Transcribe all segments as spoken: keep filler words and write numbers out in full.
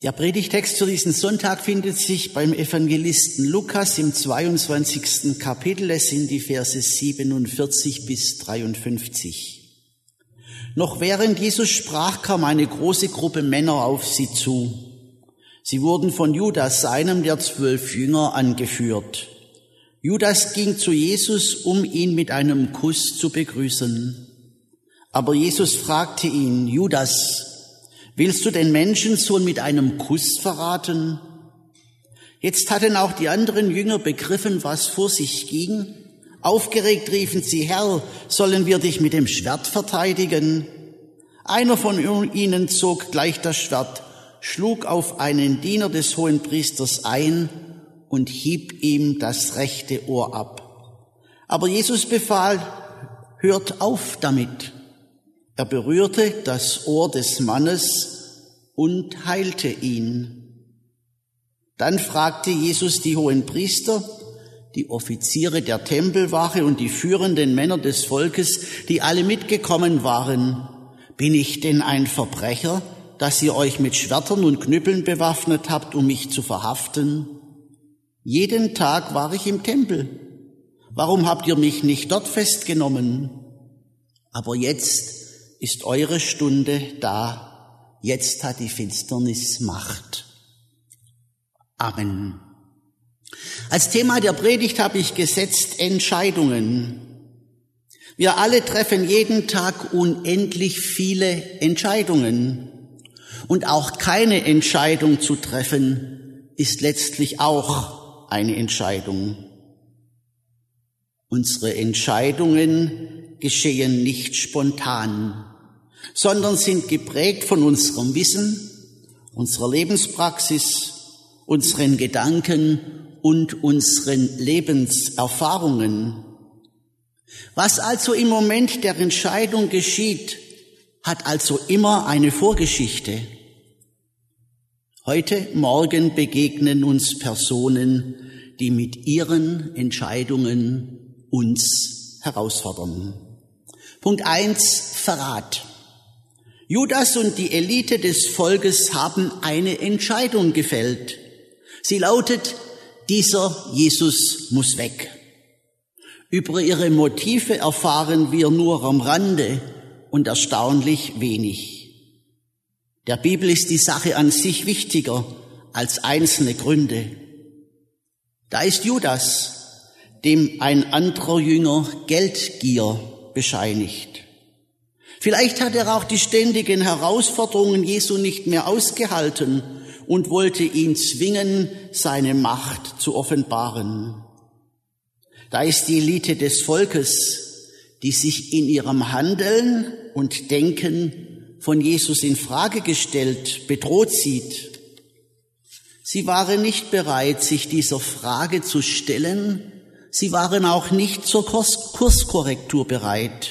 Der Predigtext für diesen Sonntag findet sich beim Evangelisten Lukas im zweiundzwanzigsten Kapitel. Es sind die Verse siebenundvierzig bis dreiundfünfzig. Noch während Jesus sprach, kam eine große Gruppe Männer auf sie zu. Sie wurden von Judas, einem der zwölf Jünger, angeführt. Judas ging zu Jesus, um ihn mit einem Kuss zu begrüßen. Aber Jesus fragte ihn: Judas, willst du den Menschensohn mit einem Kuss verraten? Jetzt hatten auch die anderen Jünger begriffen, was vor sich ging. Aufgeregt riefen sie: Herr, sollen wir dich mit dem Schwert verteidigen? Einer von ihnen zog gleich das Schwert, schlug auf einen Diener des Hohenpriesters ein und hieb ihm das rechte Ohr ab. Aber Jesus befahl: Hört auf damit. Er berührte das Ohr des Mannes und heilte ihn. Dann fragte Jesus die Hohenpriester, die Offiziere der Tempelwache und die führenden Männer des Volkes, die alle mitgekommen waren: Bin ich denn ein Verbrecher, dass ihr euch mit Schwertern und Knüppeln bewaffnet habt, um mich zu verhaften? Jeden Tag war ich im Tempel. Warum habt ihr mich nicht dort festgenommen? Aber jetzt ist eure Stunde da. Jetzt hat die Finsternis Macht. Amen. Als Thema der Predigt habe ich gesetzt Entscheidungen. Wir alle treffen jeden Tag unendlich viele Entscheidungen. Und auch keine Entscheidung zu treffen, ist letztlich auch eine Entscheidung. Unsere Entscheidungen geschehen nicht spontan, sondern sind geprägt von unserem Wissen, unserer Lebenspraxis, unseren Gedanken und unseren Lebenserfahrungen. Was also im Moment der Entscheidung geschieht, hat also immer eine Vorgeschichte. Heute Morgen begegnen uns Personen, die mit ihren Entscheidungen uns herausfordern. Punkt eins, Verrat. Judas und die Elite des Volkes haben eine Entscheidung gefällt. Sie lautet: Dieser Jesus muss weg. Über ihre Motive erfahren wir nur am Rande und erstaunlich wenig. Der Bibel ist die Sache an sich wichtiger als einzelne Gründe. Da ist Judas, dem ein anderer Jünger Geldgier bescheinigt. Vielleicht hat er auch die ständigen Herausforderungen Jesu nicht mehr ausgehalten und wollte ihn zwingen, seine Macht zu offenbaren. Da ist die Elite des Volkes, die sich in ihrem Handeln und Denken von Jesus in Frage gestellt, bedroht sieht. Sie waren nicht bereit, sich dieser Frage zu stellen. Sie waren auch nicht zur Kurs- Kurskorrektur bereit.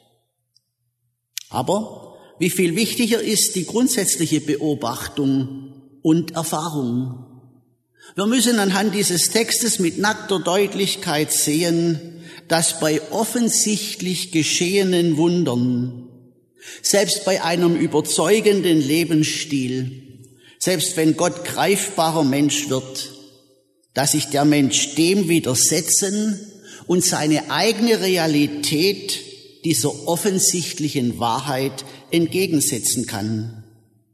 Aber wie viel wichtiger ist die grundsätzliche Beobachtung und Erfahrung. Wir müssen anhand dieses Textes mit nackter Deutlichkeit sehen, dass bei offensichtlich geschehenen Wundern, selbst bei einem überzeugenden Lebensstil, selbst wenn Gott greifbarer Mensch wird, dass sich der Mensch dem widersetzen und seine eigene Realität dieser offensichtlichen Wahrheit entgegensetzen kann.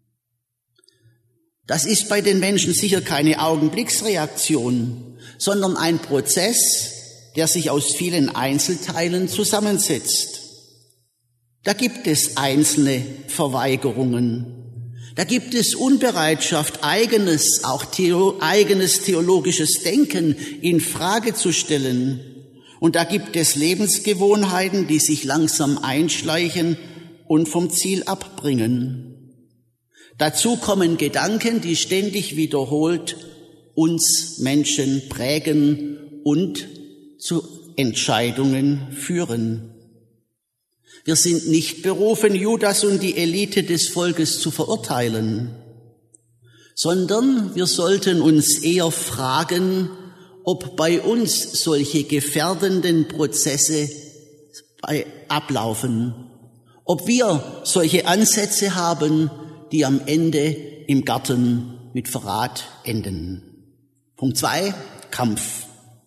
Das ist bei den Menschen sicher keine Augenblicksreaktion, sondern ein Prozess, der sich aus vielen Einzelteilen zusammensetzt. Da gibt es einzelne Verweigerungen. Da gibt es Unbereitschaft, eigenes, auch theo, eigenes theologisches Denken in Frage zu stellen. Und da gibt es Lebensgewohnheiten, die sich langsam einschleichen und vom Ziel abbringen. Dazu kommen Gedanken, die ständig wiederholt uns Menschen prägen und zu Entscheidungen führen. Wir sind nicht berufen, Judas und die Elite des Volkes zu verurteilen, sondern wir sollten uns eher fragen, ob bei uns solche gefährdenden Prozesse ablaufen, ob wir solche Ansätze haben, die am Ende im Garten mit Verrat enden. Punkt zwei, Kampf.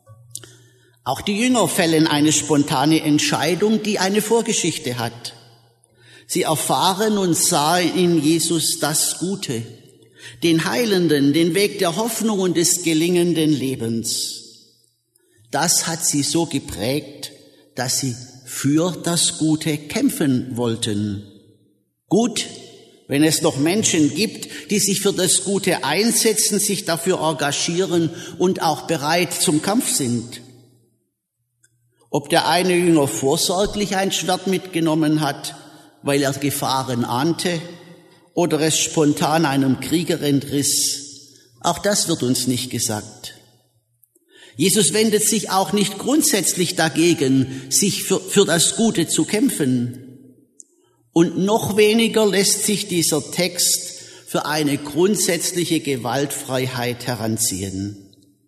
Auch die Jünger fällen eine spontane Entscheidung, die eine Vorgeschichte hat. Sie erfahren und sahen in Jesus das Gute, den Heilenden, den Weg der Hoffnung und des gelingenden Lebens. Das hat sie so geprägt, dass sie für das Gute kämpfen wollten. Gut, wenn es noch Menschen gibt, die sich für das Gute einsetzen, sich dafür engagieren und auch bereit zum Kampf sind. Ob der eine Jünger vorsorglich ein Schwert mitgenommen hat, weil er Gefahren ahnte, oder es spontan einem Krieger entriss, auch das wird uns nicht gesagt. Jesus wendet sich auch nicht grundsätzlich dagegen, sich für, für das Gute zu kämpfen. Und noch weniger lässt sich dieser Text für eine grundsätzliche Gewaltfreiheit heranziehen.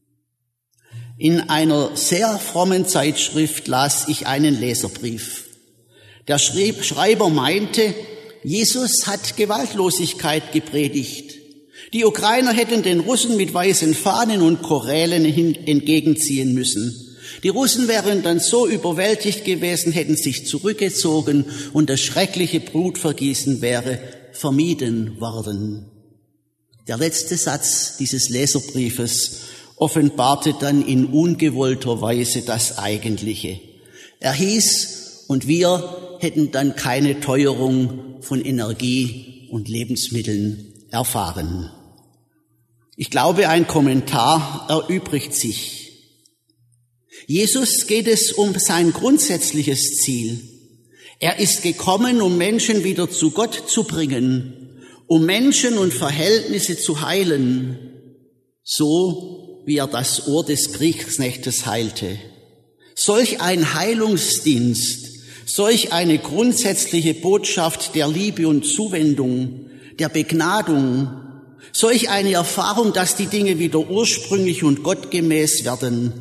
In einer sehr frommen Zeitschrift las ich einen Leserbrief. Der Schreiber meinte, Jesus hat Gewaltlosigkeit gepredigt. Die Ukrainer hätten den Russen mit weißen Fahnen und Chorälen entgegenziehen müssen. Die Russen wären dann so überwältigt gewesen, hätten sich zurückgezogen und das schreckliche Blutvergießen wäre vermieden worden. Der letzte Satz dieses Leserbriefes offenbarte dann in ungewollter Weise das Eigentliche. Er hieß, und wir hätten dann keine Teuerung von Energie und Lebensmitteln erfahren. Ich glaube, ein Kommentar erübrigt sich. Jesus geht es um sein grundsätzliches Ziel. Er ist gekommen, um Menschen wieder zu Gott zu bringen, um Menschen und Verhältnisse zu heilen, so wie er das Ohr des Kriegsknechtes heilte. Solch ein Heilungsdienst, solch eine grundsätzliche Botschaft der Liebe und Zuwendung, der Begnadung, solch eine Erfahrung, dass die Dinge wieder ursprünglich und gottgemäß werden,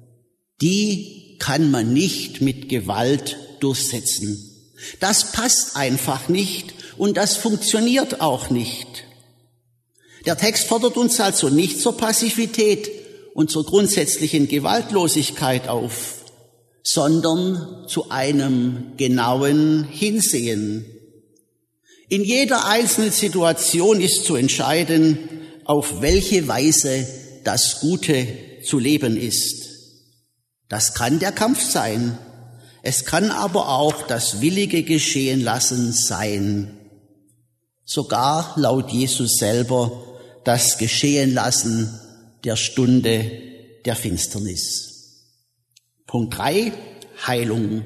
die kann man nicht mit Gewalt durchsetzen. Das passt einfach nicht und das funktioniert auch nicht. Der Text fordert uns also nicht zur Passivität und zur grundsätzlichen Gewaltlosigkeit auf, sondern zu einem genauen Hinsehen. In jeder einzelnen Situation ist zu entscheiden, auf welche Weise das Gute zu leben ist. Das kann der Kampf sein, es kann aber auch das willige Geschehenlassen sein. Sogar laut Jesus selber das Geschehenlassen der Stunde der Finsternis. Punkt drei, Heilung.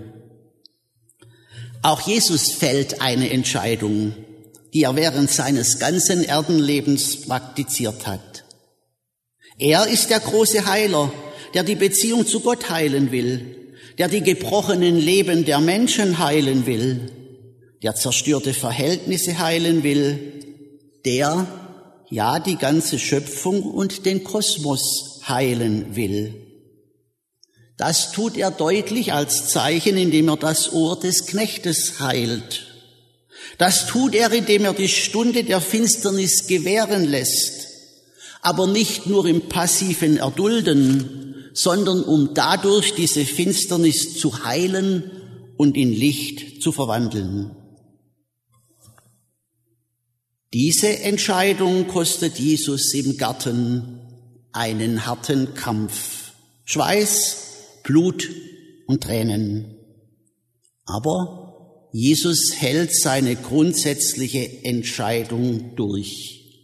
Auch Jesus fällt eine Entscheidung, die er während seines ganzen Erdenlebens praktiziert hat. Er ist der große Heiler, der die Beziehung zu Gott heilen will, der die gebrochenen Leben der Menschen heilen will, der zerstörte Verhältnisse heilen will, der ja die ganze Schöpfung und den Kosmos heilen will. Das tut er deutlich als Zeichen, indem er das Ohr des Knechtes heilt. Das tut er, indem er die Stunde der Finsternis gewähren lässt, aber nicht nur im passiven Erdulden, sondern um dadurch diese Finsternis zu heilen und in Licht zu verwandeln. Diese Entscheidung kostet Jesus im Garten einen harten Kampf. Schweiß, Blut und Tränen. Aber Jesus hält seine grundsätzliche Entscheidung durch.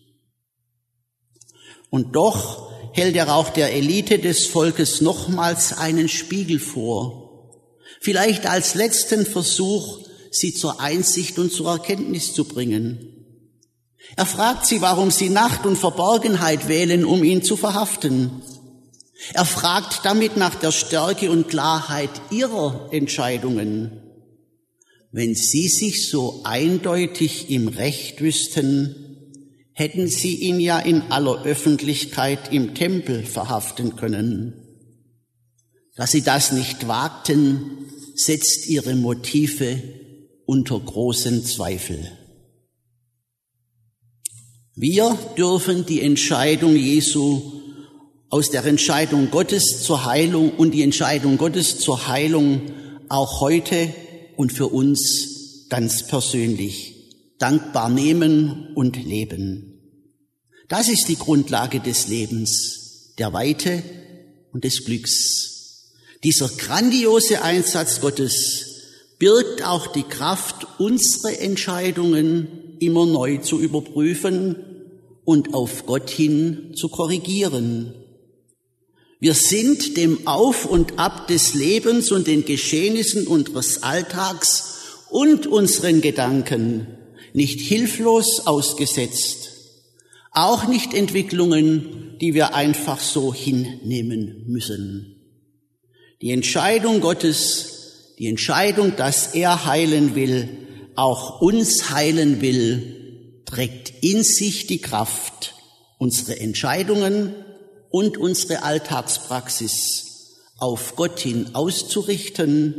Und doch hält er auch der Elite des Volkes nochmals einen Spiegel vor. Vielleicht als letzten Versuch, sie zur Einsicht und zur Erkenntnis zu bringen. Er fragt sie, warum sie Nacht und Verborgenheit wählen, um ihn zu verhaften. Er fragt damit nach der Stärke und Klarheit ihrer Entscheidungen. Wenn sie sich so eindeutig im Recht wüssten, hätten sie ihn ja in aller Öffentlichkeit im Tempel verhaften können. Dass sie das nicht wagten, setzt ihre Motive unter großen Zweifel. Wir dürfen die Entscheidung Jesu aus der Entscheidung Gottes zur Heilung und die Entscheidung Gottes zur Heilung auch heute und für uns ganz persönlich dankbar nehmen und leben. Das ist die Grundlage des Lebens, der Weite und des Glücks. Dieser grandiose Einsatz Gottes birgt auch die Kraft, unsere Entscheidungen immer neu zu überprüfen und auf Gott hin zu korrigieren. Wir sind dem Auf und Ab des Lebens und den Geschehnissen unseres Alltags und unseren Gedanken nicht hilflos ausgesetzt, auch nicht Entwicklungen, die wir einfach so hinnehmen müssen. Die Entscheidung Gottes, die Entscheidung, dass er heilen will, auch uns heilen will, trägt in sich die Kraft, unsere Entscheidungen und unsere Alltagspraxis auf Gott hin auszurichten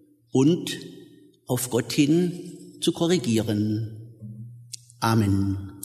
und auf Gott hin zu korrigieren. Amen.